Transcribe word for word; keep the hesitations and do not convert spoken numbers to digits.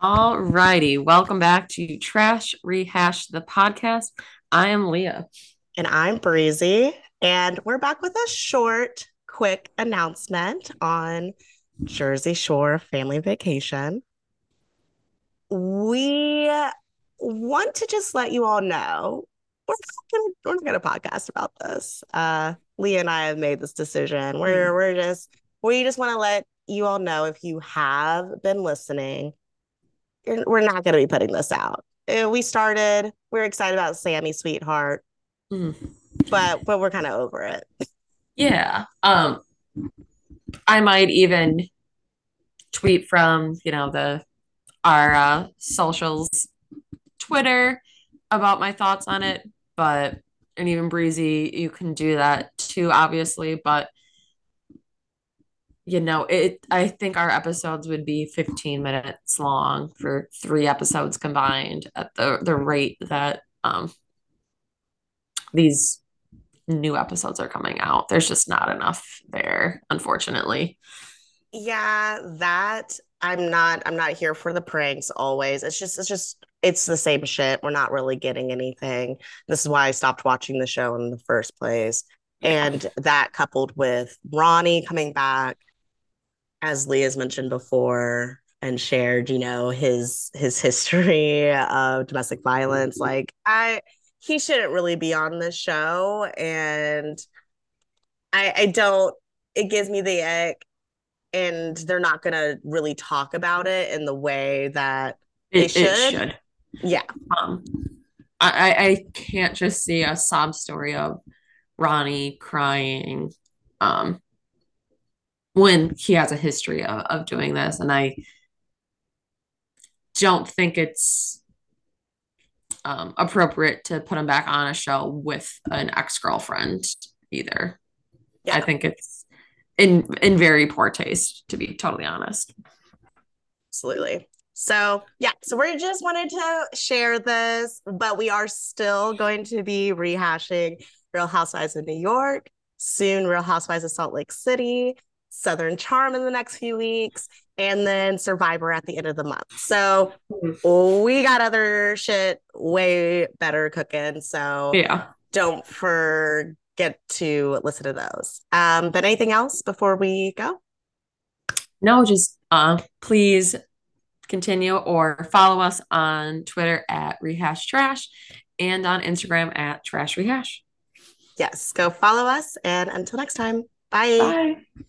All righty. Welcome back to Trash Rehash the podcast. I am Leah. And I'm Breezy, and we're back with a short, quick announcement on Jersey Shore Family Vacation. We want to just let you all know we're not gonna, we're not gonna podcast about this. Uh, Leah and I have made this decision. We're Mm. we're just we just want to let you all know if you have been listening, you're, we're not gonna be putting this out. Uh, We started. We're excited about Sammy Sweetheart, Mm. but but we're kind of over it. Yeah. Um, I might even tweet from, you know, the our uh, socials, Twitter about my thoughts on it, but and even Breezy, you can do that too, obviously, but you know, it I think our episodes would be fifteen minutes long for three episodes combined at the the rate that um these new episodes are coming out. There's just not enough there, unfortunately. Yeah, that I'm not I'm not here for the pranks always. It's just it's just it's the same shit. We're not really getting anything. This is why I stopped watching the show in the first place. Yeah. And that coupled with Ronnie coming back, as Lee has mentioned before, and shared, you know, his his history of domestic violence. Like I he shouldn't really be on this show. And I I don't it gives me the ick, and they're not going to really talk about it in the way that they It it should. should. Yeah. Um I, I can't just see a sob story of Ronnie crying um when he has a history of, of doing this. And I don't think it's um appropriate to put him back on a show with an ex-girlfriend either. I Yeah, think it's in in very poor taste, to be totally honest. absolutely. So, yeah, so we just wanted to share this, but we are still going to be rehashing Real Housewives of New York, soon Real Housewives of Salt Lake City, Southern Charm in the next few weeks, and then Survivor at the end of the month. So, we got other shit way better cooking. So, Yeah. don't forget to listen to those. Um, but anything else before we go? No, just uh, please continue or follow us on Twitter at Rehash Trash and on Instagram at Trash Rehash. Yes, go follow us. And until next time, bye. Bye.